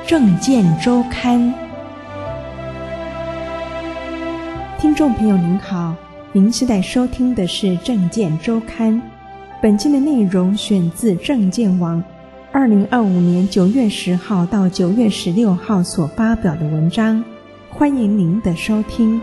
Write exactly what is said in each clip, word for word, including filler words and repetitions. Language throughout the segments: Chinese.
政见周刊。听众朋友您好，您现在收听的是政见周刊。本期的内容选自政见网二零二五年九月十号到九月十六号所发表的文章，欢迎您的收听。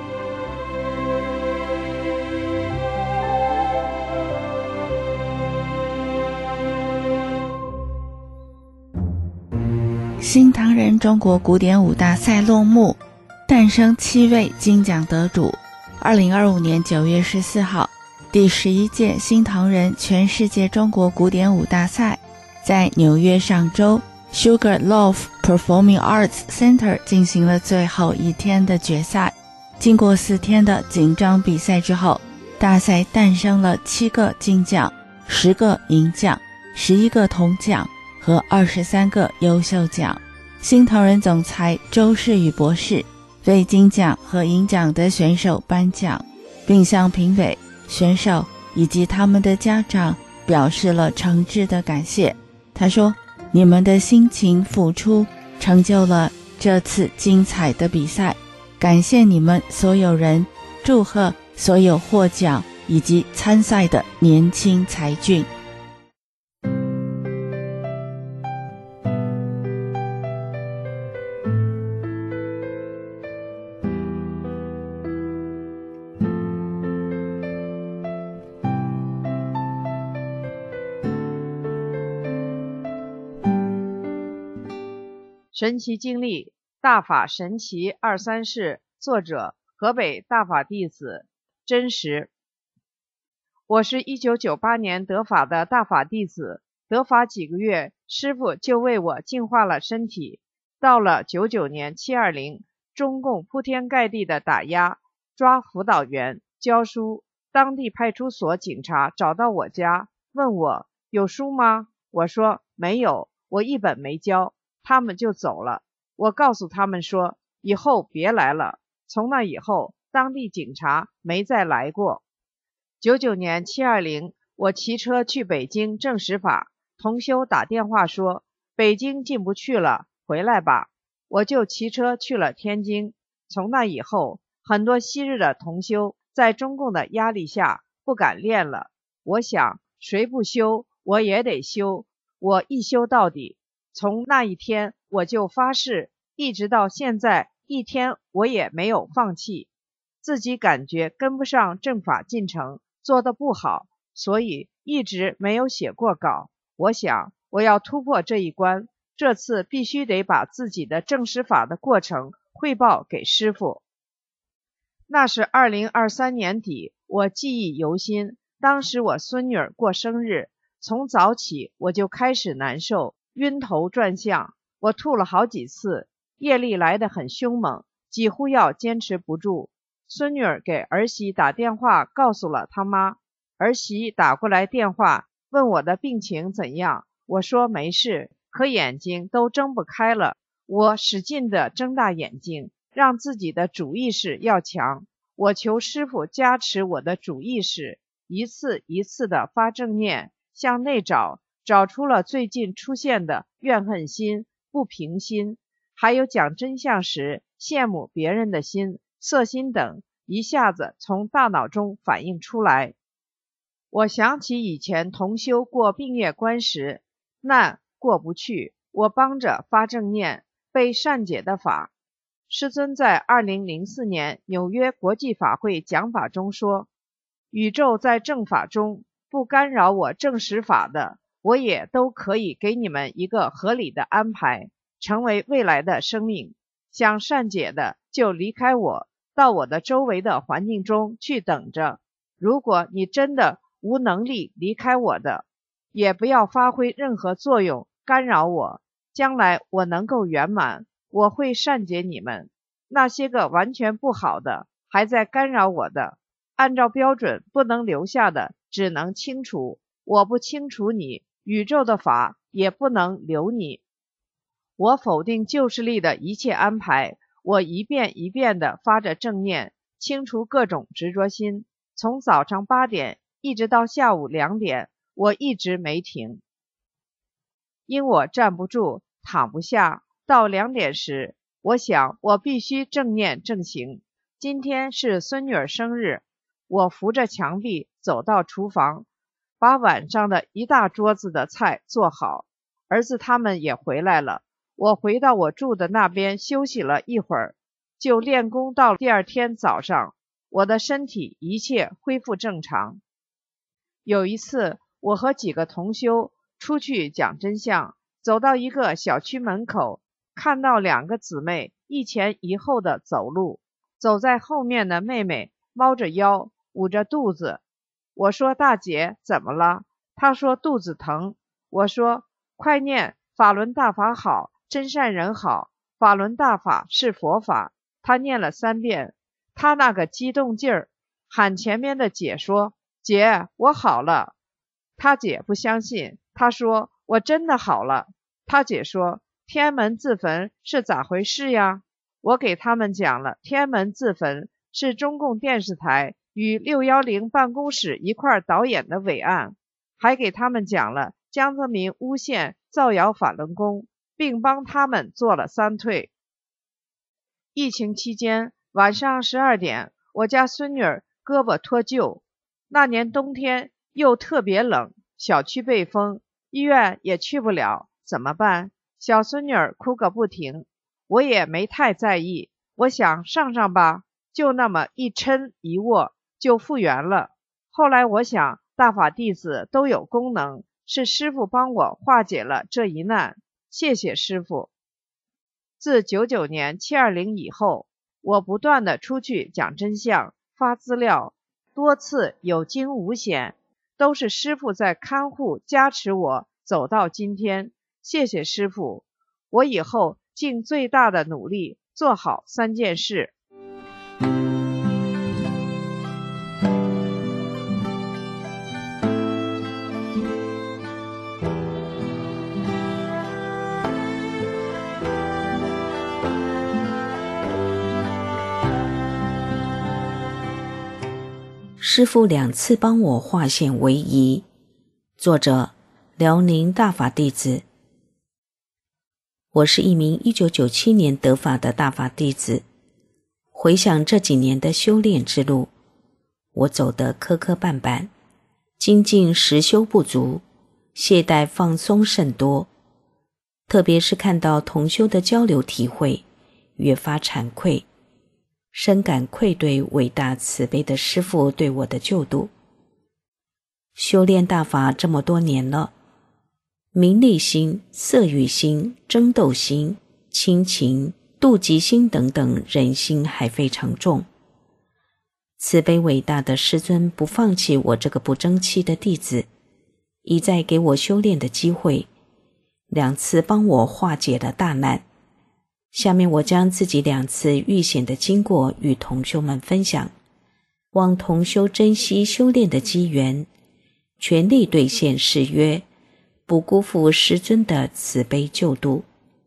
新唐人中国古典舞大赛落幕，诞生七位金奖得主。二零二五年九月十四号，第十一届新唐人全世界中国古典舞大赛在纽约上周 Sugarloaf Performing Arts Center 进行了最后一天的决赛。经过四天的紧张比赛之后，大赛诞生了七个金奖、十个银奖、十一个铜奖和二十三个优秀奖。新唐人总裁周世宇博士为金奖和银奖的选手颁奖，并向评委、选手以及他们的家长表示了诚挚的感谢。他说，你们的辛勤付出成就了这次精彩的比赛，感谢你们所有人，祝贺所有获奖以及参赛的年轻才俊。 神奇经历，大法神奇二三事，作者河北大法弟子，真实。我是一九九八年得法的大法弟子，得法几个月，师父就为我净化了身体。到了九九年七二零，中共铺天盖地的打压，抓辅导员、教书，当地派出所警察找到我家，问我有书吗？我说没有，我一本没交。他们就走了。我告诉他们说，以后别来了。从那以后，当地警察没再来过。九九年七二零，我骑车去北京证实法，同修打电话说，北京进不去了，回来吧。我就骑车去了天津。从那以后，很多昔日的同修在中共的压力下不敢练了。我想，谁不修，我也得修，我一修到底。从那一天我就发誓，一直到现在一天我也没有放弃。自己感觉跟不上正法进程，做得不好，所以一直没有写过稿。我想我要突破这一关，这次必须得把自己的证实法的过程汇报给师父。那是二零二三年底，我记忆犹新，当时我孙女儿过生日，从早起我就开始难受，晕头转向，我吐了好几次，业力来得很凶猛，几乎要坚持不住。孙女儿给儿媳打电话告诉了她妈，儿媳打过来电话问我的病情怎样，我说没事，可眼睛都睁不开了。我使劲地睁大眼睛，让自己的主意识要强，我求师父加持我的主意识，一次一次地发正念，向内找，找出了最近出现的怨恨心、不平心，还有讲真相时羡慕别人的心、色心等，一下子从大脑中反映出来。我想起以前同修过病业关时，难过不去，我帮着发正念，背善解的法。师尊在二零零四年纽约国际法会讲法中说，宇宙在正法中，不干扰我正实法的，我也都可以给你们一个合理的安排，成为未来的生命。想善解的就离开我，到我的周围的环境中去等着。如果你真的无能力离开我的，也不要发挥任何作用干扰我，将来我能够圆满，我会善解你们。那些个完全不好的，还在干扰我的，按照标准不能留下的，只能清除。我不清除你，宇宙的法也不能留你。我否定旧势力的一切安排，我一遍一遍地发着正念，清除各种执着心，从早上八点一直到下午两点，我一直没停。因我站不住，躺不下， 到两点时，我想我必须正念正行。今天是孙女儿生日，我扶着墙壁走到厨房，把晚上的一大桌子的菜做好。儿子他们也回来了，我回到我住的那边休息了一会儿，就练功到第二天早上，我的身体一切恢复正常。有一次，我和几个同修出去讲真相，走到一个小区门口，看到两个姊妹一前一后的走路，走在后面的妹妹猫着腰，捂着肚子。我说大姐怎么了？她说肚子疼。我说快念法轮大法好，真善人好，法轮大法是佛法。她念了三遍，她那个激动劲儿，喊前面的姐说姐我好了。她姐不相信，她说我真的好了。她姐说天安门自焚是咋回事呀？我给他们讲了天安门自焚是中共电视台与六一零办公室一块导演的伪案，还给他们讲了江泽民诬陷造谣法轮功，并帮他们做了三退。疫情期间晚上十二点，我家孙女儿胳膊脱臼，那年冬天又特别冷，小区被封，医院也去不了，怎么办？小孙女儿哭个不停，我也没太在意，我想上上吧，就那么一抻一握就复原了。后来我想大法弟子都有功能，是师父帮我化解了这一难，谢谢师父。自九九年七二零以后，我不断的出去讲真相，发资料，多次有惊无险，都是师父在看护加持我走到今天，谢谢师父。我以后尽最大的努力做好三件事。 师父两次帮我化险为夷。作者：辽宁大法弟子。我是一名一九九七年得法的大法弟子。回想这几年的修炼之路，我走得磕磕绊绊，精进实修不足，懈怠放松甚多。特别是看到同修的交流体会，越发惭愧，深感愧对伟大慈悲的师父对我的救度。修炼大法这么多年了，名利心、色欲心、争斗心、亲情、妒忌心等等人心还非常重。慈悲伟大的师尊不放弃我这个不争气的弟子，一再给我修炼的机会，两次帮我化解了大难。下面我将自己两次遇险的经过与同修们分享，望同修珍惜修炼的机缘，全力兑现誓约，不辜负师尊的慈悲救度。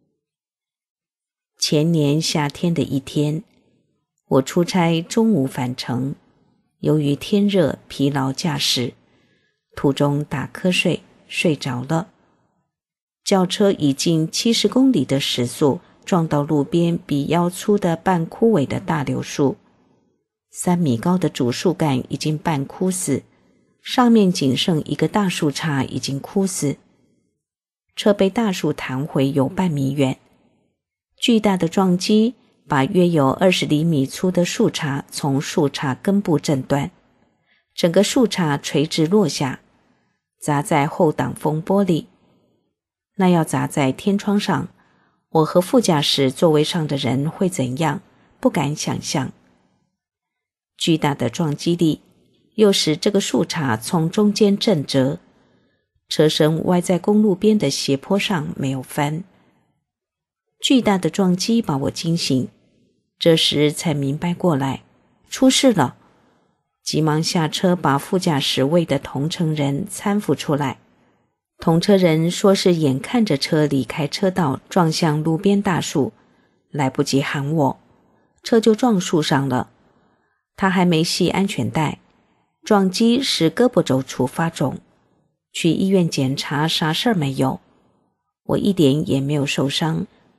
前年夏天的一天，我出差中午返程，由于天热疲劳驾驶，途中打瞌睡睡着了。轿车已近七十公里的时速撞到路边比腰粗的半枯萎的大柳树，三米高的主树干已经半枯死，上面仅剩一个大树杈已经枯死。车被大树弹回有半米远，巨大的撞击把约有二十厘米粗的树杈从树杈根部震断，整个树杈垂直落下，砸在后挡风玻璃。那要砸在天窗上，我和副驾驶座位上的人会怎样，不敢想象。巨大的撞击力又使这个树杈从中间震折，车身歪在公路边的斜坡上没有翻。巨大的撞击把我惊醒，这时才明白过来，出事了，急忙下车把副驾驶位的同乘人搀扶出来。同车人说是眼看着车离开车道撞向路边大树，来不及喊我，车就撞树上了。他还没系安全带，撞击使胳膊肘处发肿，去医院检查啥事儿没有，我一点也没有受伤。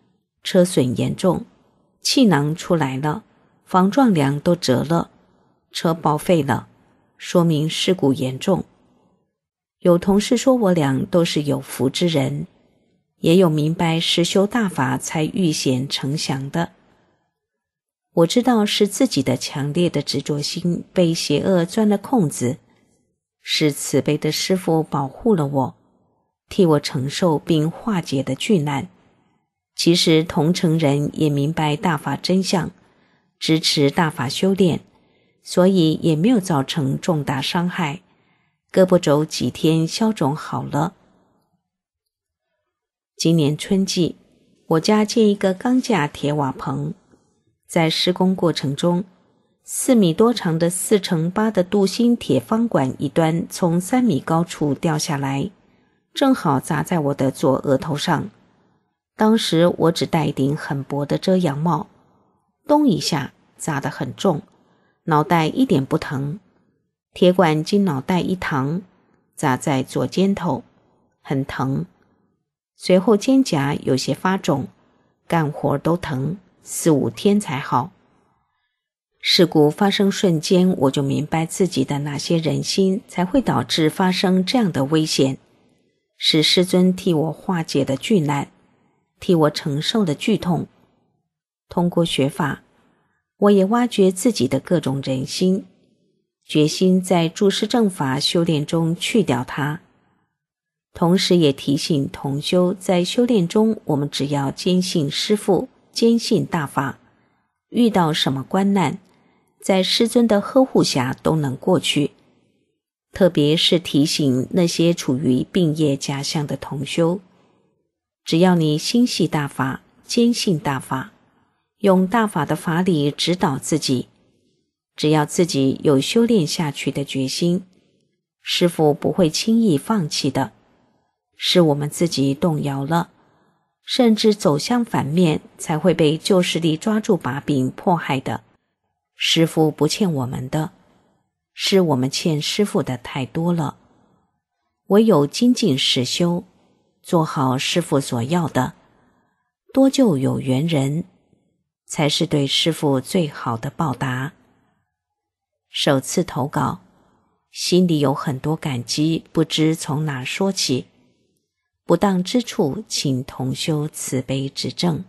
车损严重，气囊出来了，防撞梁都折了，车报废了，说明事故严重。有同事说我俩都是有福之人，也有明白实修大法才遇险成祥的。我知道是自己的强烈的执着心被邪恶钻了空子，是慈悲的师父保护了我，替我承受并化解的巨难。其实同城人也明白大法真相，支持大法修炼，所以也没有造成重大伤害，胳膊肘几天消肿好了。今年春季，我家建一个钢架铁瓦棚，在施工过程中，四米多长的四乘八的镀锌铁方管一端从三米高处掉下来，正好砸在我的左额头上。当时我只戴一顶很薄的遮阳帽，咚一下砸得很重，脑袋一点不疼，铁管经脑袋一膛，砸在左肩头，很疼。随后肩胛有些发肿，干活都疼，四五天才好。事故发生瞬间，我就明白自己的哪些人心才会导致发生这样的危险，是师尊替我化解的巨难，替我承受的剧痛。通过学法，我也挖掘自己的各种人心，决心在诸师正法修炼中去掉它。同时也提醒同修，在修炼中，我们只要坚信师父，坚信大法，遇到什么关难，在师尊的呵护下都能过去。特别是提醒那些处于病业假象的同修，只要你心系大法，坚信大法，用大法的法理指导自己，只要自己有修炼下去的决心，师父不会轻易放弃的。是我们自己动摇了，甚至走向反面，才会被旧势力抓住把柄迫害的。师父不欠我们的，是我们欠师父的太多了。唯有精进实修，做好师父所要的，多救有缘人，才是对师父最好的报答。首次投稿，心里有很多感激，不知从哪说起。不当之处，请同修慈悲指正。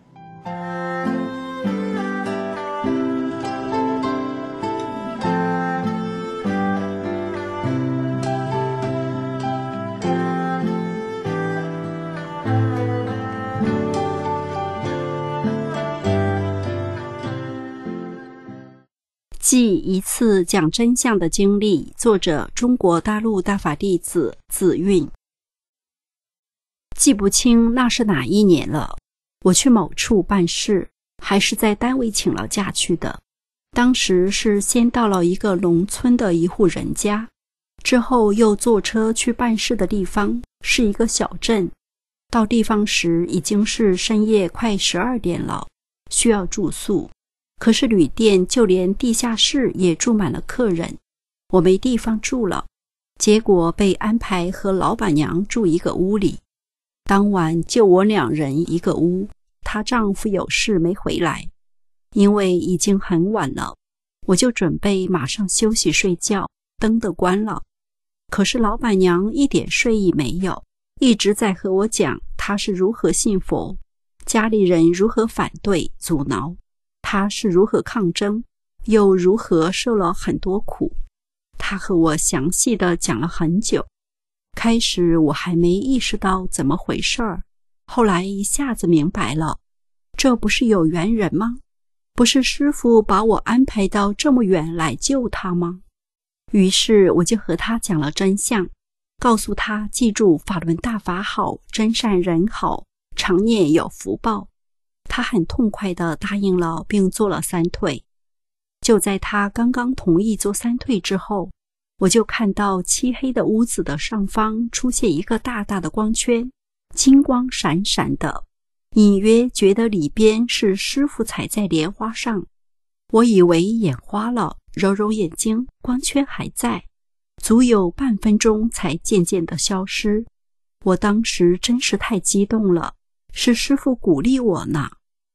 记一次讲真相的经历，作者中国大陆大法弟子子韵。记不清那是哪一年了，我去某处办事，还是在单位请了假去的。当时是先到了一个农村的一户人家，之后又坐车去办事的地方是一个小镇。到地方时已经是深夜快十二点了，需要住宿，可是旅店就连地下室也住满了客人，我没地方住了，结果被安排和老板娘住一个屋里。当晚就我两人一个屋，她丈夫有事没回来。因为已经很晚了，我就准备马上休息睡觉，灯都关了。可是老板娘一点睡意没有，一直在和我讲她是如何信佛，家里人如何反对阻挠，她是如何抗争，又如何受了很多苦。她和我详细地讲了很久。开始我还没意识到怎么回事儿，后来一下子明白了，这不是有缘人吗？不是师父把我安排到这么远来救他吗？于是我就和他讲了真相，告诉他记住法轮大法好，真善人好，常念有福报。他很痛快地答应了，并做了三退。就在他刚刚同意做三退之后，我就看到漆黑的屋子的上方出现一个大大的光圈，金光闪闪的，隐约觉得里边是师父踩在莲花上。我以为眼花了，揉揉眼睛，光圈还在，足有半分钟才渐渐的消失。我当时真是太激动了，是师父鼓励我呢。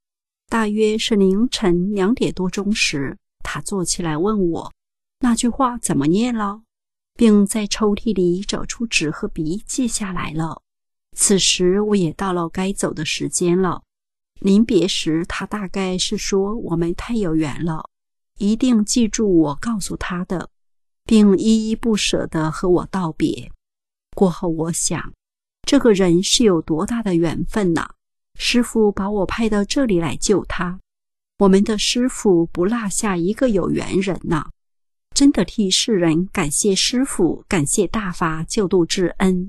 大约是凌晨两点多钟时，他坐起来问我那句话怎么念了，并在抽屉里找出纸和笔记下来了。此时我也到了该走的时间了。临别时，他大概是说我们太有缘了，一定记住我告诉他的，并依依不舍地和我道别。过后我想，这个人是有多大的缘分呐！师父把我派到这里来救他，我们的师父不落下一个有缘人呐！真的替世人感谢师父，感谢大法救度之恩。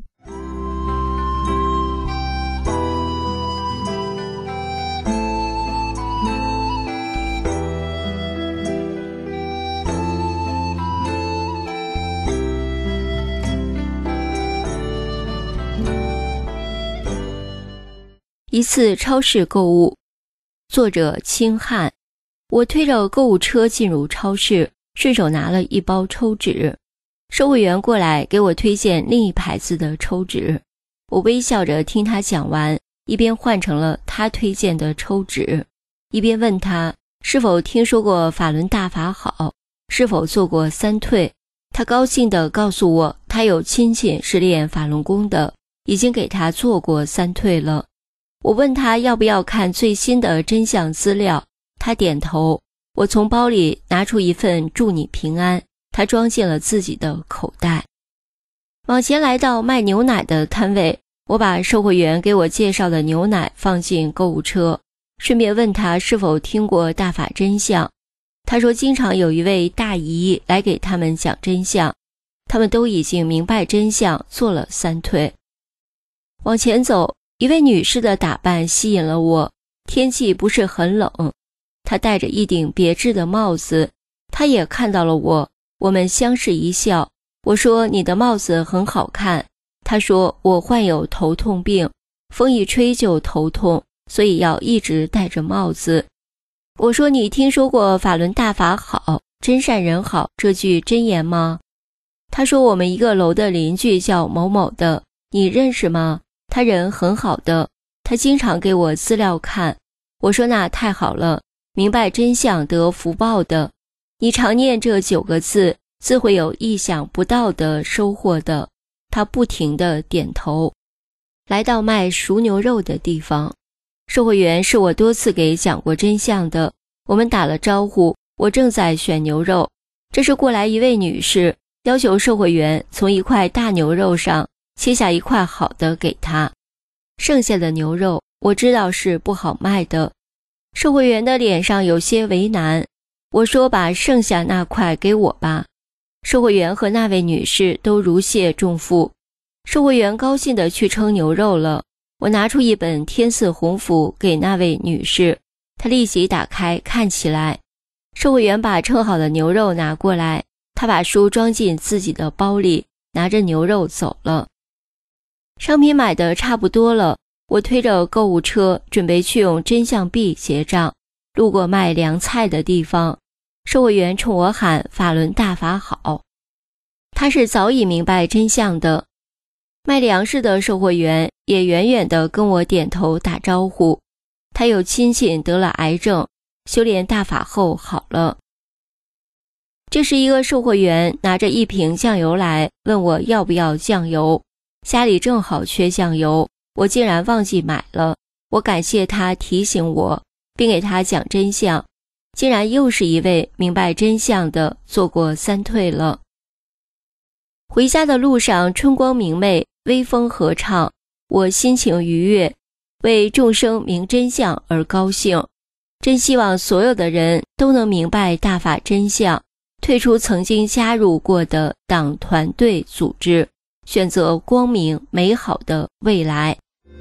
一次超市购物，作者清汉。我推着购物车进入超市，顺手拿了一包抽纸。售货员过来给我推荐另一牌子的抽纸，我微笑着听他讲完，一边换成了他推荐的抽纸，一边问他是否听说过法轮大法好，是否做过三退。他高兴地告诉我，他有亲戚是练法轮功的，已经给他做过三退了。我问他要不要看最新的真相资料，他点头。我从包里拿出一份祝你平安，他装进了自己的口袋。往前来到卖牛奶的摊位，我把售货员给我介绍的牛奶放进购物车，顺便问他是否听过大法真相。他说经常有一位大姨来给他们讲真相，他们都已经明白真相，做了三退。往前走，一位女士的打扮吸引了我，天气不是很冷，她戴着一顶别致的帽子，她也看到了我，我们相视一笑。我说你的帽子很好看，她说我患有头痛病，风一吹就头痛，所以要一直戴着帽子。我说你听说过法轮大法好，真善人好这句真言吗？她说我们一个楼的邻居叫某某的，你认识吗？他人很好的，他经常给我资料看。我说那太好了，明白真相得福报的，你常念这九个字，自会有意想不到的收获的。他不停地点头。来到卖熟牛肉的地方，售货员是我多次给讲过真相的，我们打了招呼，我正在选牛肉，这时过来一位女士，要求售货员从一块大牛肉上切下一块好的给他，剩下的牛肉我知道是不好卖的。售货员的脸上有些为难，我说把剩下那块给我吧。售货员和那位女士都如释重负，售货员高兴地去称牛肉了。我拿出一本天赐鸿福给那位女士，她立即打开看起来。售货员把称好的牛肉拿过来，她把书装进自己的包里，拿着牛肉走了。商品买的差不多了，我推着购物车准备去用真相币结账，路过卖凉菜的地方，售货员冲我喊法轮大法好。他是早已明白真相的。卖粮食的售货员也远远地跟我点头打招呼，他有亲戚得了癌症，修炼大法后好了。这是一个售货员拿着一瓶酱油来，问我要不要酱油，家里正好缺酱油，我竟然忘记买了。我感谢他提醒我，并给他讲真相，竟然又是一位明白真相的，做过三退了。回家的路上春光明媚，微风合唱，我心情愉悦，为众生明真相而高兴。真希望所有的人都能明白大法真相，退出曾经加入过的党团队组织，选择光明美好的未来。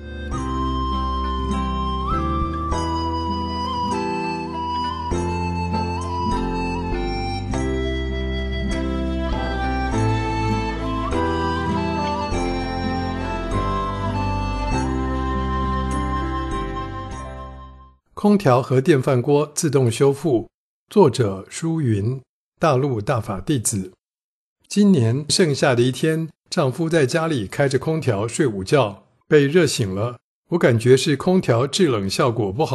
空调和电饭锅自动修复，作者舒云，大陆大法弟子。今年盛夏的一天，丈夫在家里开着空调睡午觉，被热醒了。我感觉是空调制冷效果不好，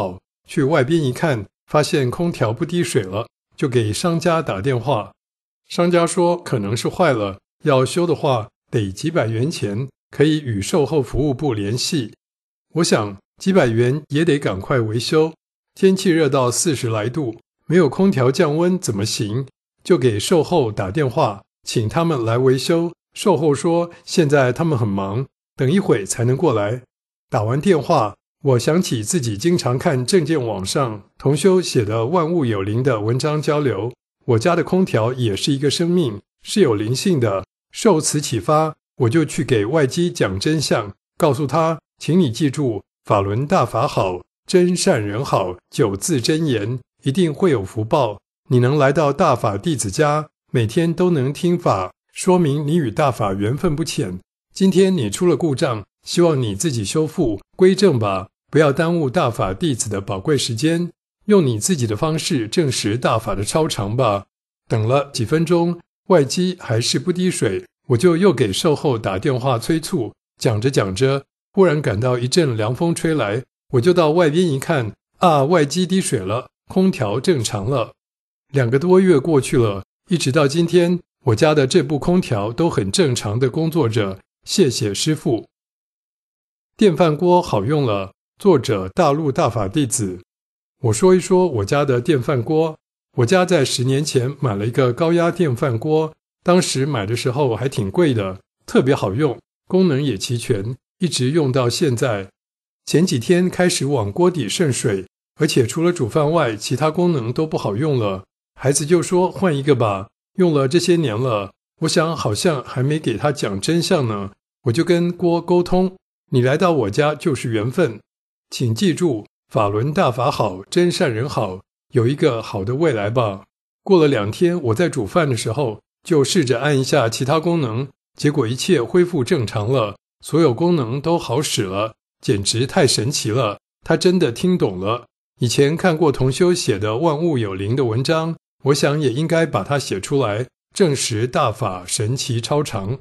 去外边一看，发现空调不滴水了，就给商家打电话。商家说可能是坏了，要修的话得几百元钱，可以与售后服务部联系。我想几百元也得赶快维修，天气热到四十来度，没有空调降温怎么行？就给售后打电话，请他们来维修。售后说现在他们很忙，等一会才能过来。打完电话，我想起自己经常看证件网上同修写的万物有灵的文章交流，我家的空调也是一个生命，是有灵性的。受此启发，我就去给外机讲真相，告诉他，请你记住，法轮大法好，真善人好，九字真言，一定会有福报。你能来到大法弟子家，每天都能听法，说明你与大法缘分不浅。今天你出了故障，希望你自己修复归正吧，不要耽误大法弟子的宝贵时间，用你自己的方式证实大法的超常吧。等了几分钟，外机还是不滴水，我就又给售后打电话催促。讲着讲着，忽然感到一阵凉风吹来，我就到外边一看，啊，外机滴水了，空调正常了。两个多月过去了，一直到今天，我家的这部空调都很正常的工作着，谢谢师父。电饭锅好用了，作者大陆大法弟子。我说一说我家的电饭锅。我家在十年前买了一个高压电饭锅，当时买的时候还挺贵的，特别好用，功能也齐全，一直用到现在。前几天开始往锅底渗水，而且除了煮饭外，其他功能都不好用了。孩子就说换一个吧，用了这些年了，我想好像还没给他讲真相呢，我就跟锅沟通，你来到我家就是缘分，请记住，法轮大法好，真善人好，有一个好的未来吧。过了两天，我在煮饭的时候就试着按一下其他功能，结果一切恢复正常了，所有功能都好使了，简直太神奇了。他真的听懂了。以前看过同修写的万物有灵的文章，我想也应该把它写出来，证实大法神奇超常。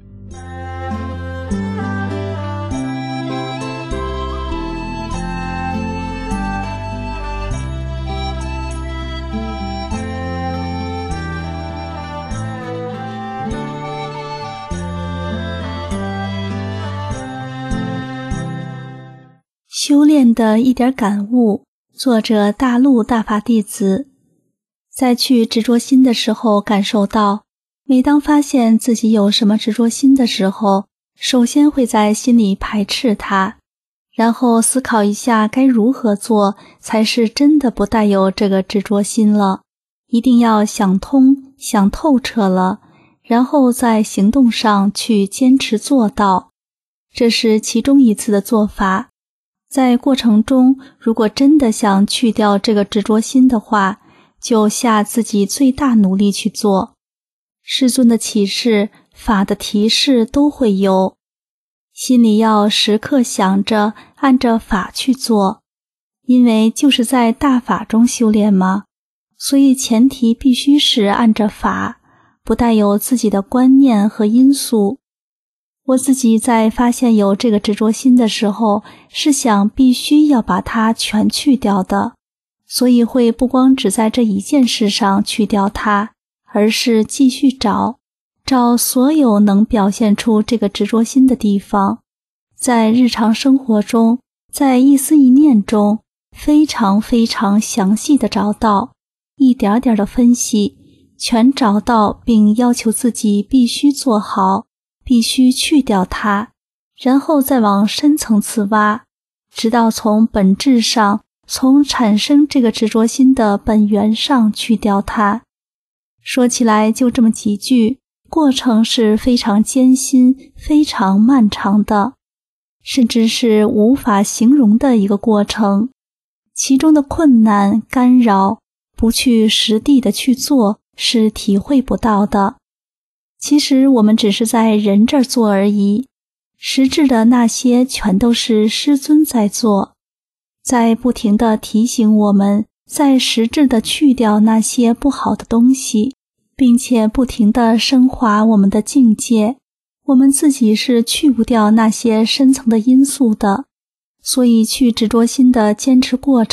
修炼的一点感悟，作者大陆大法弟子。在去执着心的时候感受到，每当发现自己有什么执着心的时候，首先会在心里排斥它，然后思考一下该如何做才是真的不带有这个执着心了。一定要想通想透彻了，然后在行动上去坚持做到，这是其中一次的做法。在过程中，如果真的想去掉这个执着心的话，就下自己最大努力去做。师尊的启示、法的提示都会有，心里要时刻想着按着法去做，因为就是在大法中修炼嘛，所以前提必须是按着法，不带有自己的观念和因素。我自己在发现有这个执着心的时候，是想必须要把它全去掉的，所以会不光只在这一件事上去掉它，而是继续找，找所有能表现出这个执着心的地方，在日常生活中，在一思一念中，非常非常详细的找到，一点点的分析，全找到，并要求自己必须做好，必须去掉它，然后再往深层次挖，直到从本质上，从产生这个执着心的本源上去掉它。说起来就这么几句，过程是非常艰辛、非常漫长的，甚至是无法形容的一个过程。其中的困难、干扰，不去实地的去做，是体会不到的。其实我们只是在人这儿做而已，实质的那些全都是师尊在做，在不停地提醒我们，在实质地去掉那些不好的东西，并且不停地升华我们的境界。我们自己是去不掉那些深层的因素的，所以去执着心的坚持过程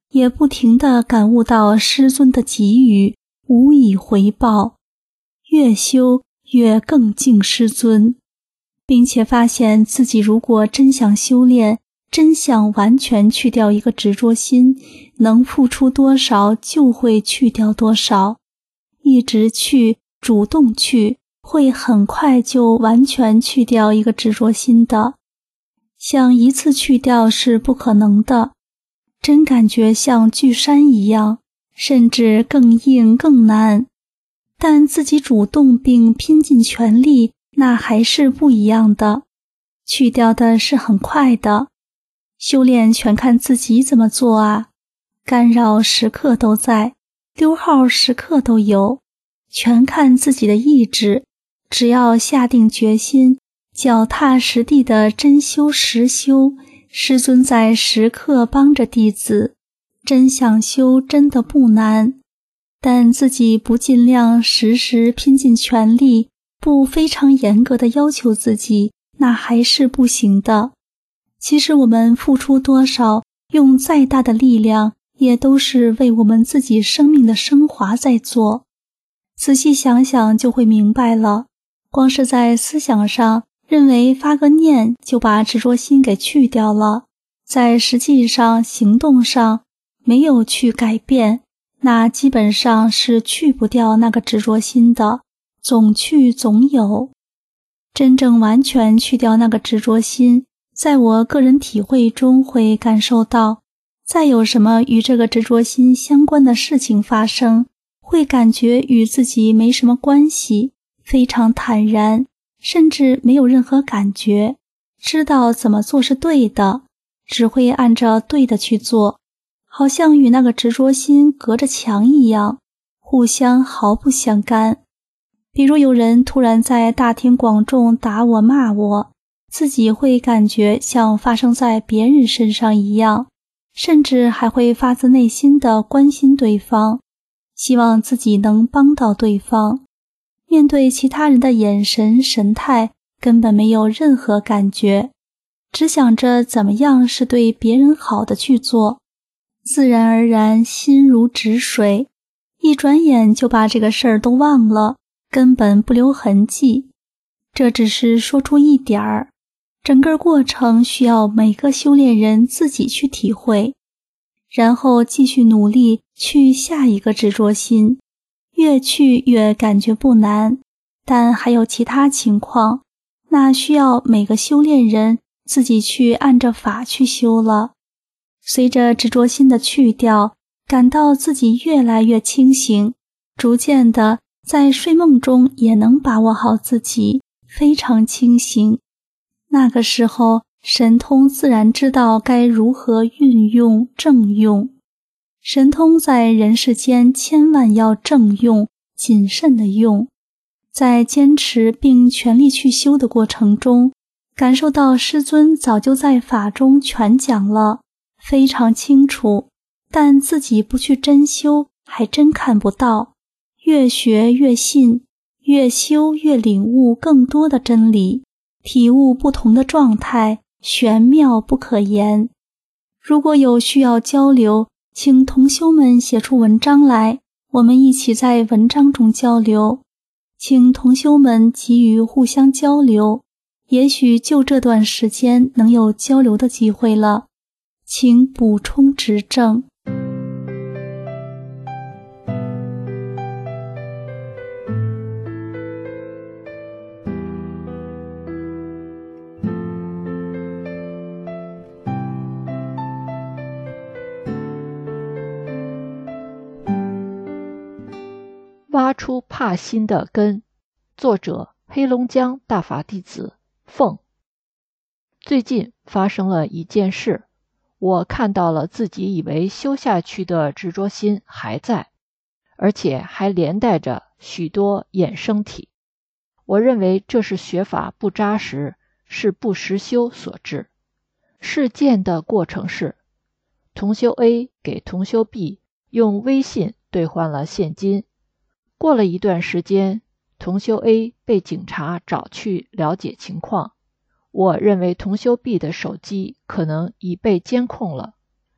也不停地感悟到师尊的给予无以回报，越修越更敬师尊，并且发现自己如果真想修炼，真想完全去掉一个执着心，能付出多少就会去掉多少，一直去，主动去，会很快就完全去掉一个执着心的。想一次去掉是不可能的，真感觉像巨山一样，甚至更硬更难。但自己主动并拼尽全力，那还是不一样的，去掉的是很快的。修炼全看自己怎么做啊，干扰时刻都在，溜号时刻都有，全看自己的意志。只要下定决心，脚踏实地的真修实修，师尊在时刻帮着弟子，真想修真的不难，但自己不尽量时时拼尽全力，不非常严格的要求自己，那还是不行的。其实我们付出多少，用再大的力量，也都是为我们自己生命的升华在做。仔细想想就会明白了，光是在思想上认为发个念就把执着心给去掉了，在实际上行动上没有去改变，那基本上是去不掉那个执着心的，总去总有。真正完全去掉那个执着心，在我个人体会中会感受到，再有什么与这个执着心相关的事情发生，会感觉与自己没什么关系，非常坦然，甚至没有任何感觉，知道怎么做是对的，只会按照对的去做，好像与那个执着心隔着墙一样，互相毫不相干。比如有人突然在大庭广众打我骂我，自己会感觉像发生在别人身上一样，甚至还会发自内心的关心对方，希望自己能帮到对方。面对其他人的眼神神态，根本没有任何感觉，只想着怎么样是对别人好的去做，自然而然心如止水，一转眼就把这个事儿都忘了，根本不留痕迹。这只是说出一点儿，整个过程需要每个修炼人自己去体会，然后继续努力去下一个执着心，越去越感觉不难，但还有其他情况，那需要每个修炼人自己去按着法去修了。随着执着心的去掉，感到自己越来越清醒，逐渐的在睡梦中也能把握好自己，非常清醒。那个时候神通自然知道该如何运用正用，神通在人世间千万要正用，谨慎的用。在坚持并全力去修的过程中，感受到师尊早就在法中全讲了，非常清楚，但自己不去真修，还真看不到。越学越信，越修越领悟更多的真理，体悟不同的状态，玄妙不可言。如果有需要交流，请同修们写出文章来，我们一起在文章中交流。请同修们给予互相交流，也许就这段时间能有交流的机会了，请补充指正。 挖出怕心的根，作者黑龙江大法弟子凤。最近发生了一件事，我看到了自己以为修下去的执着心还在，而且还连带着许多衍生体。我认为这是学法不扎实，是不实修所致。事件的过程是，同修 A 给同修 B 用微信兑换了现金。过了一段时间，同修 A 被警察找去了解情况，我认为同修 B 的手机可能已被监控了。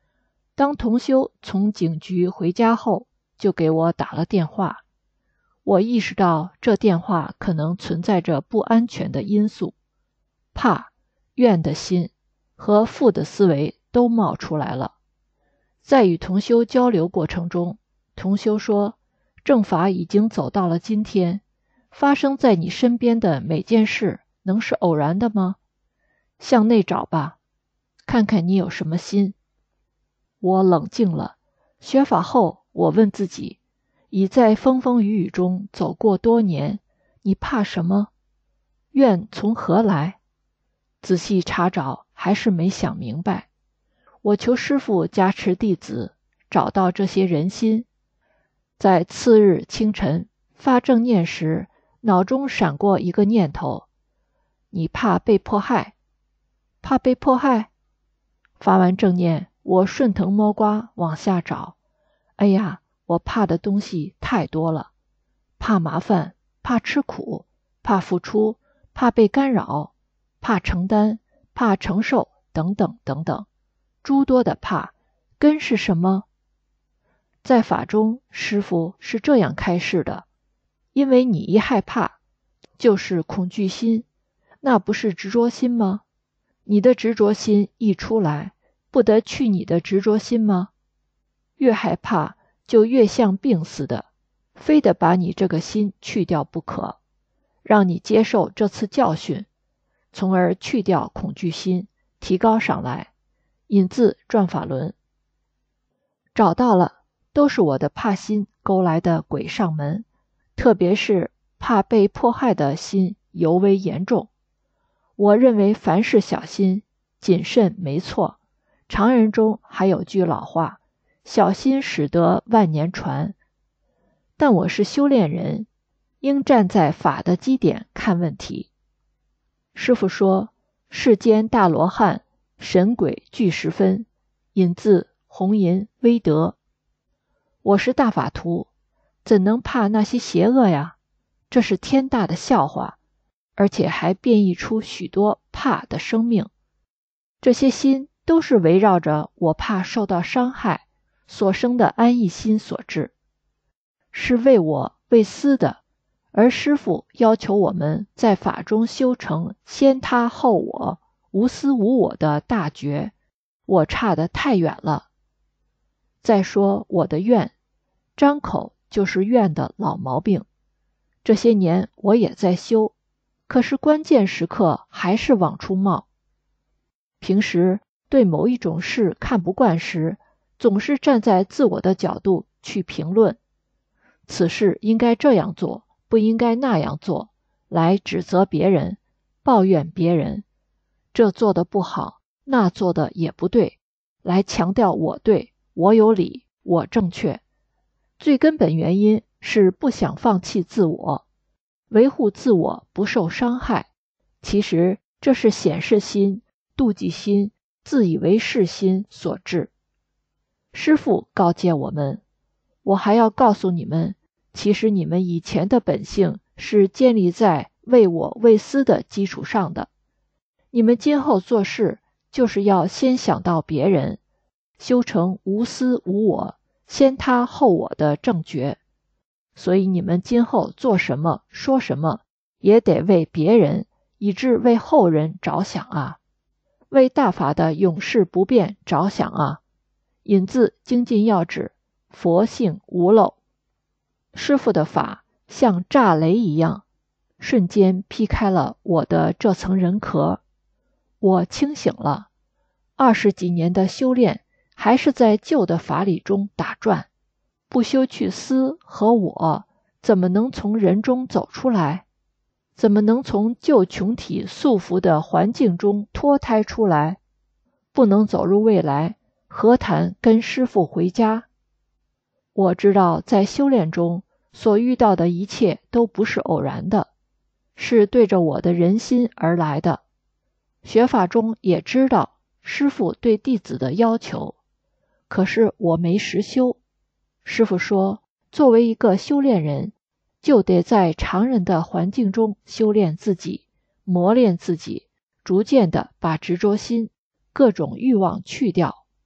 当同修从警局回家后，就给我打了电话。我意识到这电话可能存在着不安全的因素，怕、怨的心和负的思维都冒出来了。在与同修交流过程中，同修说，正法已经走到了今天，发生在你身边的每件事能是偶然的吗？向内找吧，看看你有什么心。我冷静了，学法后，我问自己，已在风风雨雨中走过多年，你怕什么？怨从何来？仔细查找，还是没想明白。我求师父加持弟子，找到这些人心。在次日清晨发正念时，脑中闪过一个念头：你怕被迫害？怕被迫害？发完正念，我顺藤摸瓜往下找。哎呀，我怕的东西太多了，怕麻烦，怕吃苦，怕付出，怕被干扰，怕承担，怕承受，等等等等，诸多的怕，根是什么？在法中，师父是这样开示的：因为你一害怕，就是恐惧心，那不是执着心吗？你的执着心一出来，不得去你的执着心吗？越害怕，就越像病似的，非得把你这个心去掉不可，让你接受这次教训，从而去掉恐惧心，提高上来。引自转法轮。找到了，都是我的怕心勾来的鬼上门，特别是怕被迫害的心尤为严重。我认为凡事小心谨慎没错，常人中还有句老话，小心使得万年船。但我是修炼人，应站在法的基点看问题。师父说，世间大罗汉神鬼俱十分，引自红银威德。我是大法徒，怎能怕那些邪恶呀？这是天大的笑话，而且还变异出许多怕的生命。这些心都是围绕着我怕受到伤害所生的安逸心所致，是为我为私的。而师父要求我们在法中修成先他后我，无私无我的大觉，我差得太远了。再说我的怨，张口就是怨的老毛病。这些年我也在修，可是关键时刻还是往出冒。平时对某一种事看不惯时，总是站在自我的角度去评论，此事应该这样做，不应该那样做，来指责别人，抱怨别人，这做得不好，那做得也不对，来强调我对，我有理，我正确。最根本原因是不想放弃自我，维护自我不受伤害。其实这是显示心、妒忌心、自以为是心所致。师父告诫我们，我还要告诉你们，其实你们以前的本性是建立在为我为私的基础上的。你们今后做事就是要先想到别人，修成无私无我，先他后我的正觉。所以你们今后做什么说什么，也得为别人，以致为后人着想啊，为大法的永世不变着想啊。引自精进要旨，佛性无漏。师父的法像炸雷一样，瞬间劈开了我的这层人壳。我清醒了，二十几年的修炼还是在旧的法理中打转，不修去私和我，怎么能从人中走出来？怎么能从旧穷体束缚的环境中脱胎出来？不能走入未来，何谈跟师父回家？我知道在修炼中所遇到的一切都不是偶然的，是对着我的人心而来的。学法中也知道师父对弟子的要求，可是我没实修。师父说，作为一个修炼人，就得在常人的环境中修炼自己，磨练自己，逐渐的把执着心、各种欲望去掉。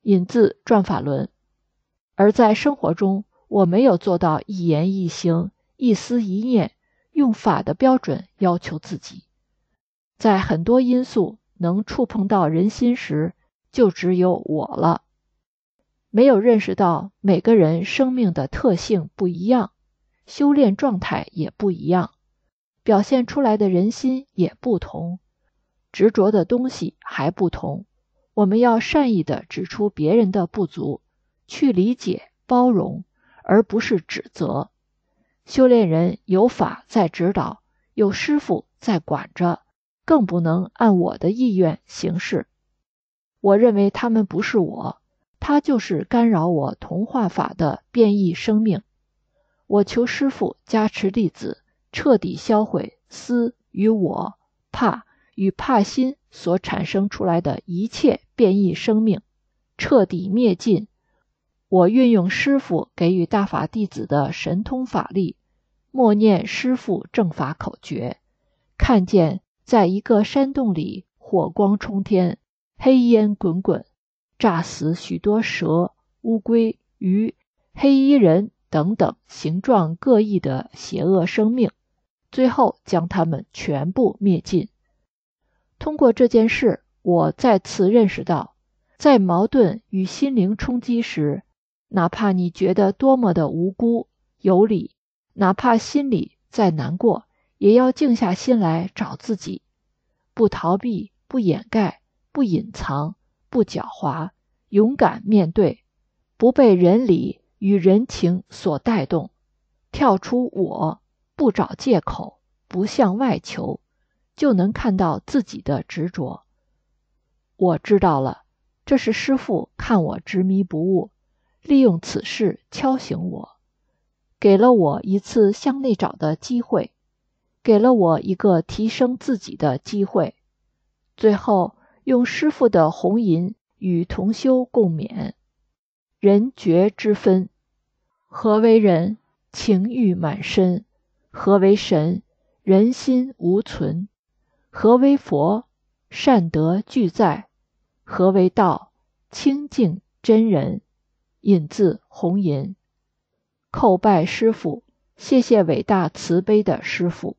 引自转法轮。而在生活中，我没有做到一言一行、一思一念用法的标准要求自己。在很多因素能触碰到人心时，就只有我了。没有认识到每个人生命的特性不一样，修炼状态也不一样，表现出来的人心也不同，执着的东西还不同。我们要善意地指出别人的不足，去理解、包容，而不是指责。修炼人有法在指导，有师父在管着，更不能按我的意愿行事。我认为他们不是我，他就是干扰我同化法的变异生命。我求师父加持弟子，彻底销毁私与我、怕与怕心所产生出来的一切变异生命，彻底灭尽。我运用师父给予大法弟子的神通法力，默念师父正法口诀，看见在一个山洞里火光冲天，黑烟滚滚，炸死许多蛇、乌龟、鱼、黑衣人等等形状各异的邪恶生命，最后将它们全部灭尽。通过这件事，我再次认识到，在矛盾与心灵冲击时，哪怕你觉得多么的无辜有理，哪怕心里再难过，也要静下心来找自己，不逃避，不掩盖，不隐藏，不狡猾，勇敢面对，不被人理与人情所带动，跳出我，不找借口，不向外求，就能看到自己的执着。我知道了，这是师父看我执迷不悟，利用此事敲醒我，给了我一次向内找的机会，给了我一个提升自己的机会。最后用师父的弘引与同修共勉。人觉之分，何为人？情欲满身。何为神？人心无存。何为佛？善德俱在。何为道？清净真人。引自弘引。叩拜师父，谢谢伟大慈悲的师父。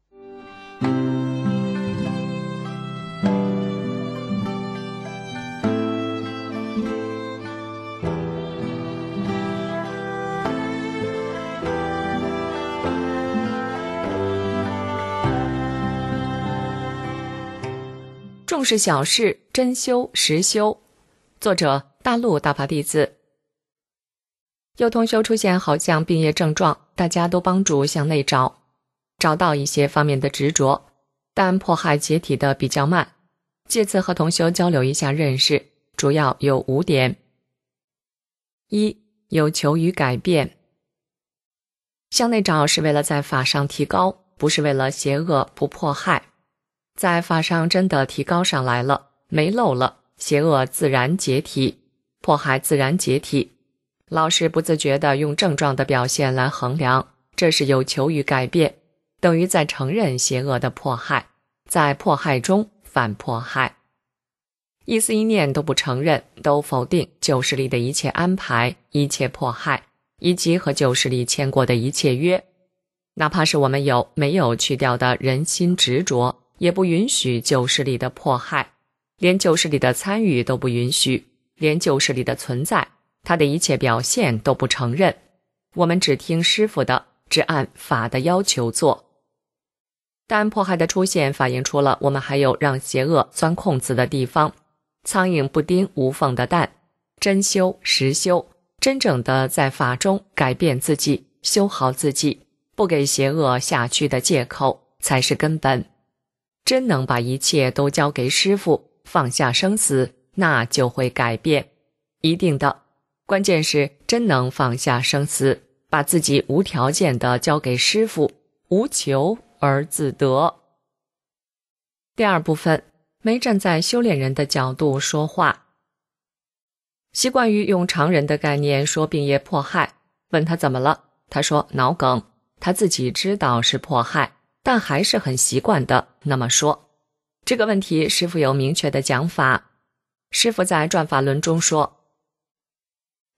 重视小事，真修实修。作者：大陆大法弟子。有同修出现好像病业症状，大家都帮助向内找，找到一些方面的执着，但迫害解体的比较慢。借此和同修交流一下认识，主要有五点。一、有求于改变。向内找是为了在法上提高，不是为了邪恶不迫害。在法上真的提高上来了，没漏了，邪恶自然解体，迫害自然解体。老是不自觉地用症状的表现来衡量，这是有求于改变，等于在承认邪恶的迫害，在迫害中反迫害。一思一念都不承认，都否定旧势力的一切安排，一切迫害，以及和旧势力签过的一切约。哪怕是我们有没有去掉的人心执着，也不允许旧势力的迫害，连旧势力的参与都不允许，连旧势力的存在，他的一切表现都不承认。我们只听师父的，只按法的要求做。但迫害的出现反映出了我们还有让邪恶钻空子的地方，苍蝇不叮无缝的蛋。真修实修，真正的在法中改变自己，修好自己，不给邪恶下去的借口，才是根本。真能把一切都交给师父，放下生死，那就会改变，一定的。关键是真能放下生死，把自己无条件的交给师父，无求而自得。第二部分，没站在修炼人的角度说话。习惯于用常人的概念说病业迫害，问他怎么了，他说脑梗，他自己知道是迫害，但还是很习惯的那么说。这个问题师父有明确的讲法。师父在转法轮中说，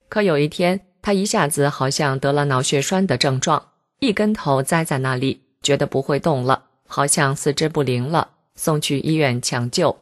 可有一天，他一下子好像得了脑血栓的症状，一跟头栽在那里，觉得不会动了，好像四肢不灵了，送去医院抢救。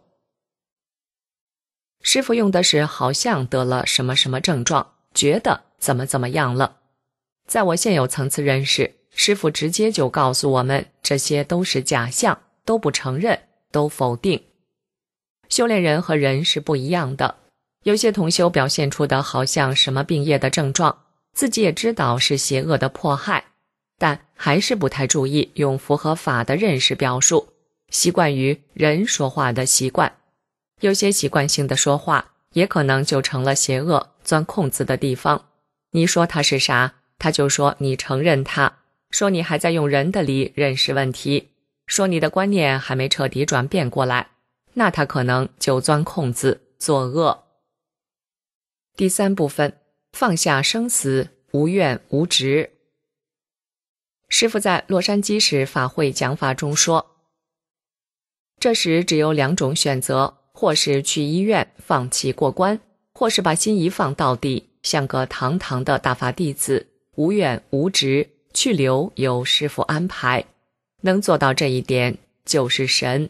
师父用的是好像得了什么什么症状，觉得怎么怎么样了。在我现有层次认识，师父直接就告诉我们，这些都是假象，都不承认，都否定。修炼人和人是不一样的，有些同修表现出的好像什么病业的症状，自己也知道是邪恶的迫害，但还是不太注意用符合法的认识表述，习惯于人说话的习惯。有些习惯性的说话，也可能就成了邪恶钻空子的地方。你说他是啥，他就说你承认他，说你还在用人的理认识问题，说你的观念还没彻底转变过来，那他可能就钻空子作恶。第三部分，放下生死，无怨无执。师父在洛杉矶市法会讲法中说，这时只有两种选择，或是去医院放弃过关，或是把心一放到底，像个堂堂的大法弟子，无怨无执，去留由师父安排。能做到这一点，就是神。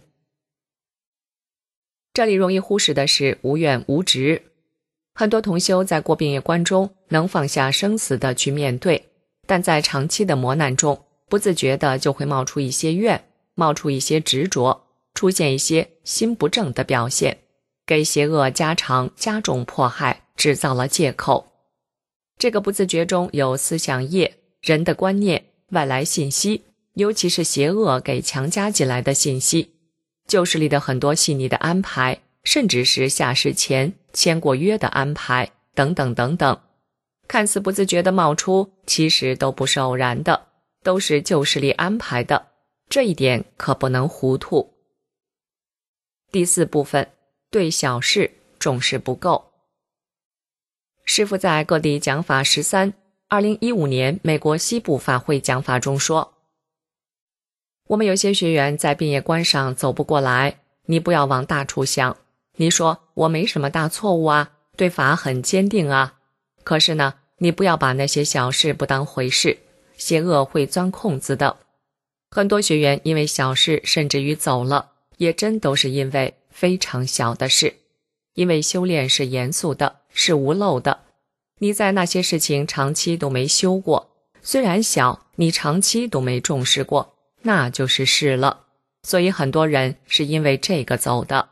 这里容易忽视的是无怨无执。很多同修在过病业关中能放下生死的去面对，但在长期的磨难中，不自觉的就会冒出一些怨，冒出一些执着，出现一些心不正的表现，给邪恶加长加重迫害制造了借口。这个不自觉中有思想业、人的观念、外来信息，尤其是邪恶给强加进来的信息，旧世里的很多细腻的安排，甚至是下世前签过约的安排等等等等，看似不自觉的冒出，其实都不是偶然的，都是旧世里安排的，这一点可不能糊涂。第四部分，对小事重视不够。师父在各地讲法十三，二零一五年美国西部法会讲法中说，我们有些学员在病业关上走不过来，你不要往大处想，你说我没什么大错误啊，对法很坚定啊，可是呢，你不要把那些小事不当回事，邪恶会钻空子的。很多学员因为小事甚至于走了，也真都是因为非常小的事。因为修炼是严肃的，是无漏的，你在那些事情长期都没修过，虽然小，你长期都没重视过，那就是事了。所以很多人是因为这个走的。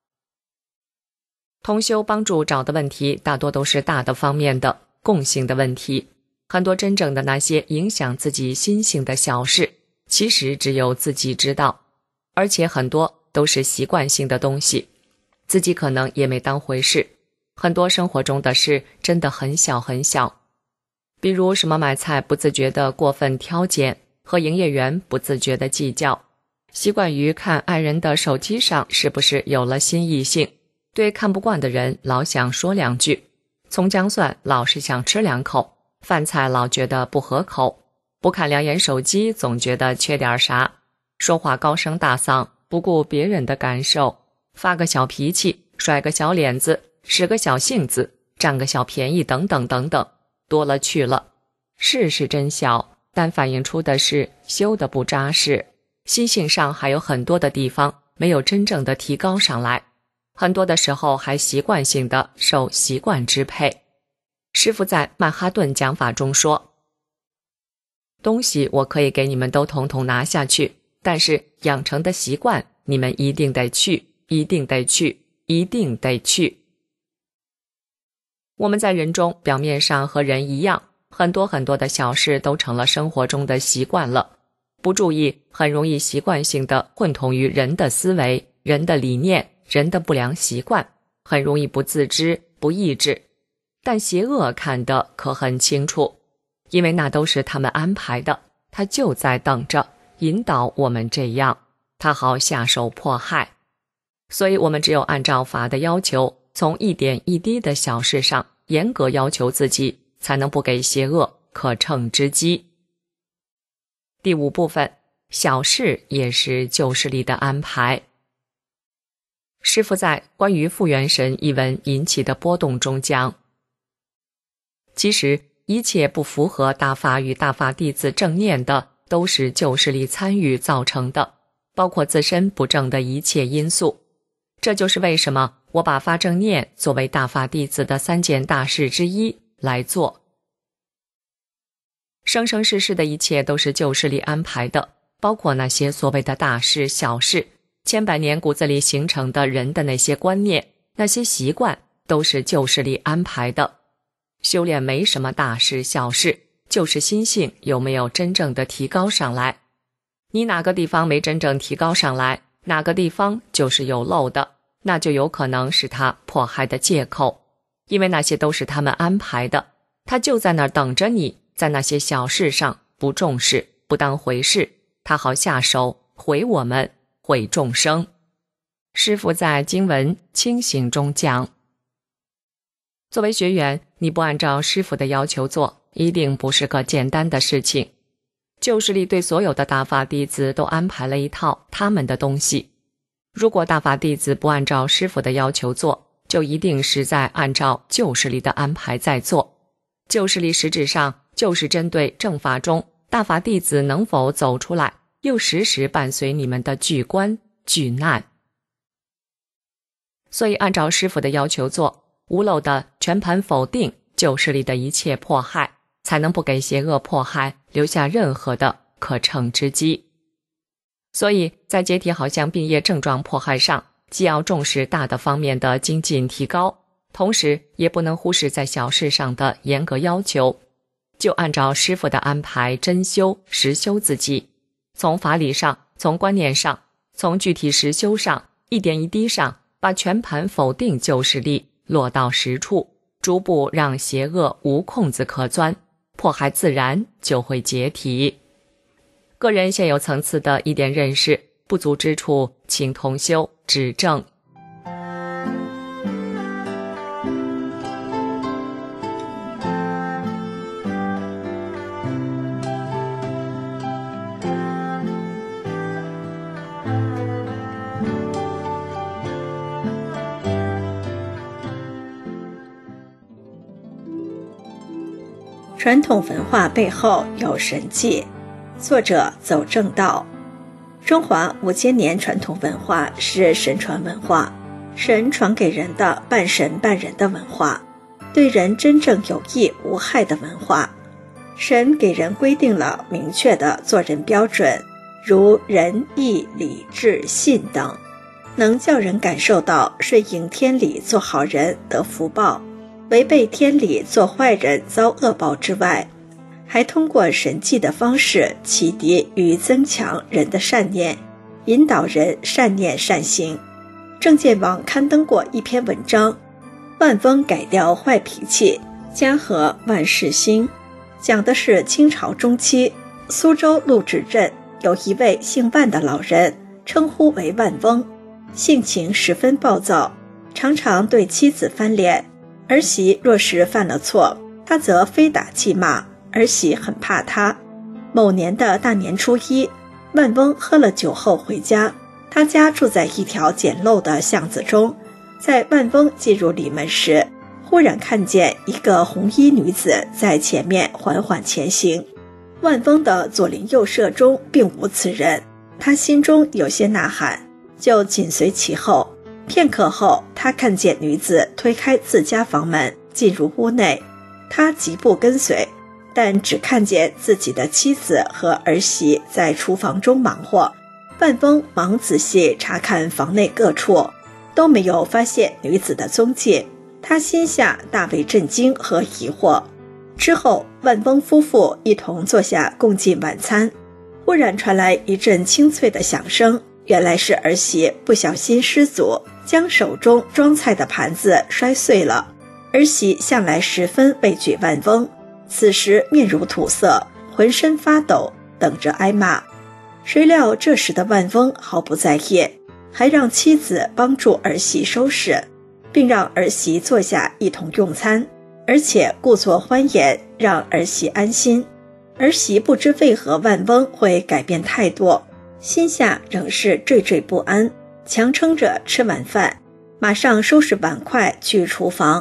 同修帮助找的问题大多都是大的方面的共性的问题，很多真正的那些影响自己心性的小事，其实只有自己知道，而且很多都是习惯性的东西，自己可能也没当回事。很多生活中的事真的很小很小，比如什么买菜不自觉的过分挑拣，和营业员不自觉的计较，习惯于看爱人的手机上是不是有了新异性，对看不惯的人老想说两句，葱姜蒜老是想吃两口，饭菜老觉得不合口，不看两眼手机总觉得缺点啥，说话高声大嗓，不顾别人的感受，发个小脾气，甩个小脸子，使个小性子，占个小便宜等等等等，多了去了。事是真小，但反映出的是修得不扎实，心性上还有很多的地方没有真正的提高上来，很多的时候还习惯性的受习惯支配。师父在曼哈顿讲法中说，东西我可以给你们都统统拿下去，但是养成的习惯你们一定得去，一定得去，一定得去。我们在人中表面上和人一样，很多很多的小事都成了生活中的习惯了，不注意很容易习惯性的混同于人的思维、人的理念、人的不良习惯，很容易不自知、不抑制。但邪恶看得可很清楚，因为那都是他们安排的，他就在等着引导我们这样，他好下手迫害。所以我们只有按照法的要求，从一点一滴的小事上严格要求自己，才能不给邪恶可乘之机。第五部分，小事也是旧事里的安排。师父在关于复原神一文引起的波动中讲， 其实一切不符合大法与大法弟子正念的，都是旧势力参与造成的，包括自身不正的一切因素。这就是为什么我把发正念作为大法弟子的三件大事之一来做。生生世世的一切都是旧势力安排的，包括那些所谓的大事小事，千百年骨子里形成的人的那些观念，那些习惯，都是旧势力安排的。修炼没什么大事小事，就是心性有没有真正的提高上来。你哪个地方没真正提高上来，哪个地方就是有漏的，那就有可能是他迫害的借口，因为那些都是他们安排的，他就在那儿等着你，在那些小事上不重视，不当回事，他好下手毁我们，毁众生。师父在经文清醒中讲，作为学员，你不按照师父的要求做，一定不是个简单的事情。旧势力对所有的大法弟子都安排了一套他们的东西，如果大法弟子不按照师父的要求做，就一定是在按照旧势力的安排在做。旧势力实质上就是针对正法中大法弟子能否走出来，又时时伴随你们的巨观巨难。所以按照师父的要求做，无漏的全盘否定旧势力的一切迫害，才能不给邪恶迫害留下任何的可乘之机。所以在解体好像病业症状迫害上，既要重视大的方面的精进提高，同时也不能忽视在小事上的严格要求，就按照师父的安排真修实修自己，从法理上，从观念上，从具体实修上，一点一滴上，把全盘否定旧势力落到实处，逐步让邪恶无空子可钻，迫害自然就会解体。个人现有层次的一点认识，不足之处请同修指正。 传统文化背后有神迹，作者走正道。中华五千年传统文化是神传文化，神传给人的半神半人的文化，对人真正有益无害的文化。神给人规定了明确的做人标准，如仁义礼智信等，能叫人感受到顺应天理做好人得福报，违背天理做坏人遭恶报之外，还通过神迹的方式启迪与增强人的善念，引导人善念善行。正见网刊登过一篇文章，万翁改掉坏脾气，家和万事兴，讲的是清朝中期苏州陆直镇有一位姓万的老人，称呼为万翁，性情十分暴躁，常常对妻子翻脸，儿媳若是犯了错，他则非打即骂，儿媳很怕他。某年的大年初一，万翁喝了酒后回家，他家住在一条简陋的巷子中。在万翁进入里门时，忽然看见一个红衣女子在前面缓缓前行，万翁的左邻右舍中并无此人，他心中有些呐喊，就紧随其后。片刻后，他看见女子推开自家房门进入屋内，他急步跟随，但只看见自己的妻子和儿媳在厨房中忙活。万翁忙仔细查看房内各处，都没有发现女子的踪迹，他心下大为震惊和疑惑。之后，万翁夫妇一同坐下共进晚餐，忽然传来一阵清脆的响声，原来是儿媳不小心失足，将手中装菜的盘子摔碎了。儿媳向来十分畏惧万翁，此时面如土色，浑身发抖，等着挨骂。谁料这时的万翁毫不在意，还让妻子帮助儿媳收拾，并让儿媳坐下一同用餐，而且故作欢颜，让儿媳安心。儿媳不知为何万翁会改变态度，心下仍是惴惴不安，强撑着吃晚饭，马上收拾碗筷去厨房。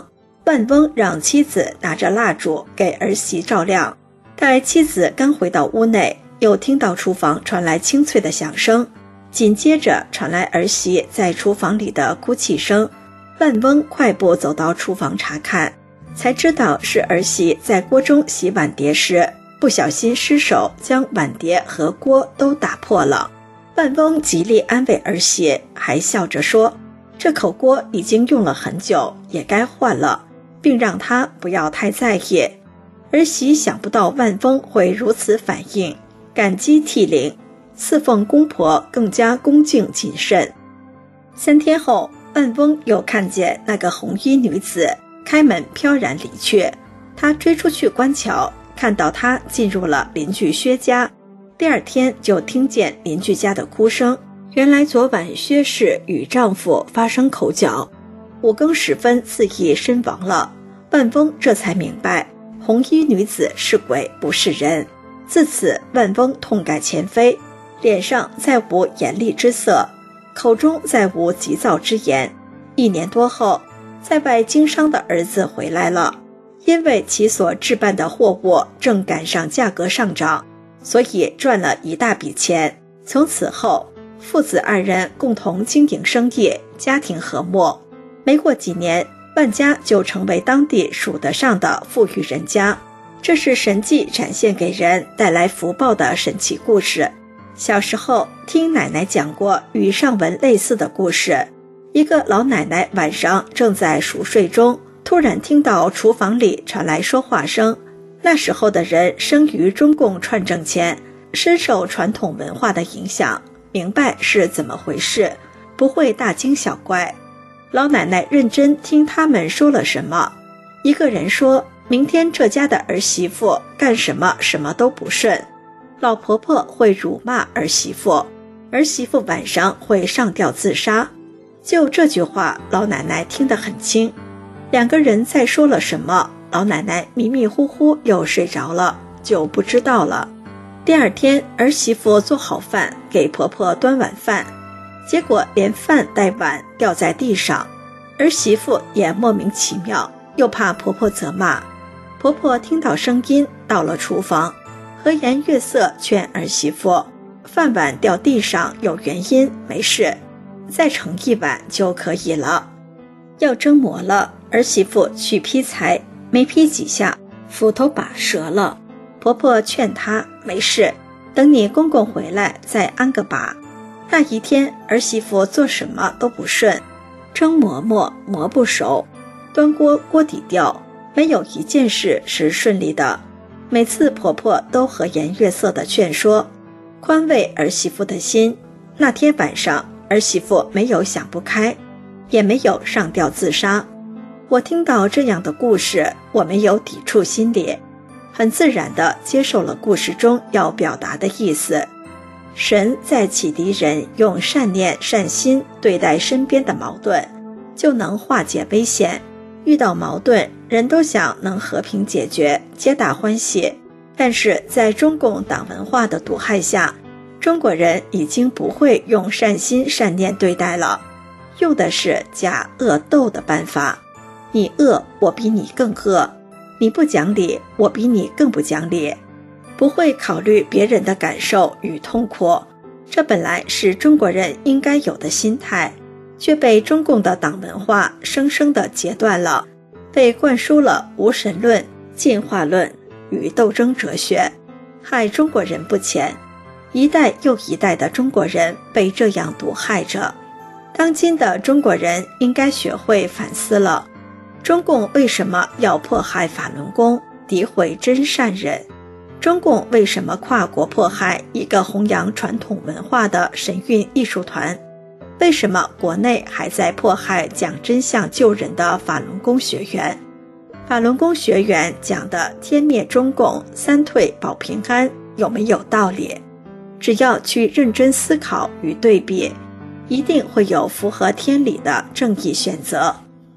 万翁让妻子拿着蜡烛给儿媳照亮，待妻子刚回到屋内，又听到厨房传来清脆的响声，紧接着传来儿媳在厨房里的哭泣声。万翁快步走到厨房查看，才知道是儿媳在锅中洗碗碟时不小心失手将碗碟和锅都打破了。万翁极力安慰儿媳，还笑着说，这口锅已经用了很久，也该换了，并让她不要太在意。儿媳想不到万翁会如此反应，感激涕零，侍奉公婆更加恭敬谨慎。三天后，万翁又看见那个红衣女子开门飘然离去，他追出去观瞧，看到她进入了邻居薛家。第二天就听见邻居家的哭声，原来昨晚薛氏与丈夫发生口角，五更时分自缢身亡了。万翁这才明白，红衣女子是鬼不是人。自此万翁痛改前非，脸上再无严厉之色，口中再无急躁之言。一年多后，在外经商的儿子回来了，因为其所置办的货物正赶上价格上涨，所以赚了一大笔钱。从此后，父子二人共同经营生意，家庭和睦。没过几年，万家就成为当地数得上的富裕人家。这是神迹展现给人带来福报的神奇故事。小时候听奶奶讲过与上文类似的故事，一个老奶奶晚上正在熟睡中，突然听到厨房里传来说话声。那时候的人生于中共串政前，深受传统文化的影响，明白是怎么回事，不会大惊小怪。老奶奶认真听他们说了什么。一个人说，明天这家的儿媳妇干什么什么都不顺，老婆婆会辱骂儿媳妇，儿媳妇晚上会上吊自杀。就这句话，老奶奶听得很清。两个人再说了什么，老奶奶迷迷糊糊又睡着了，就不知道了。第二天，儿媳妇做好饭给婆婆端晚饭，结果连饭带碗掉在地上，儿媳妇也莫名其妙，又怕婆婆责骂。婆婆听到声音到了厨房，和颜悦色劝儿媳妇，饭碗掉地上有原因，没事，再盛一碗就可以了。要蒸馍了，儿媳妇去劈柴，没劈几下，斧头把折了。婆婆劝她没事，等你公公回来再安个把。那一天，儿媳妇做什么都不顺，蒸馍馍馍不熟，端锅锅底掉，没有一件事是顺利的。每次婆婆都和颜悦色地劝说，宽慰儿媳妇的心。那天晚上，儿媳妇没有想不开，也没有上吊自杀。我听到这样的故事，我没有抵触心理，很自然地接受了故事中要表达的意思。神在启迪人用善念善心对待身边的矛盾，就能化解危险。遇到矛盾，人都想能和平解决，皆大欢喜。但是在中共党文化的毒害下，中国人已经不会用善心善念对待了，用的是假恶斗的办法。你恶，我比你更恶；你不讲理，我比你更不讲理。不会考虑别人的感受与痛苦，这本来是中国人应该有的心态，却被中共的党文化生生地截断了，被灌输了无神论、进化论与斗争哲学，害中国人不浅。一代又一代的中国人被这样毒害着。当今的中国人应该学会反思了，中共为什么要迫害法轮功，诋毁真善忍？中共为什么跨国迫害一个弘扬传统文化的神韵艺术团？为什么国内还在迫害讲真相救人的法轮功学员？法轮功学员讲的天灭中共，三退保平安，有没有道理？只要去认真思考与对比，一定会有符合天理的正义选择。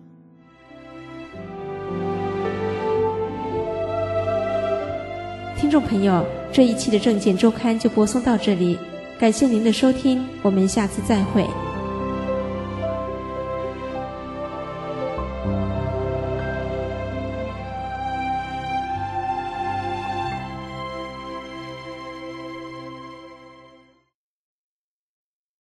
听众朋友，这一期的政见周刊就播送到这里，感谢您的收听，我们下次再会。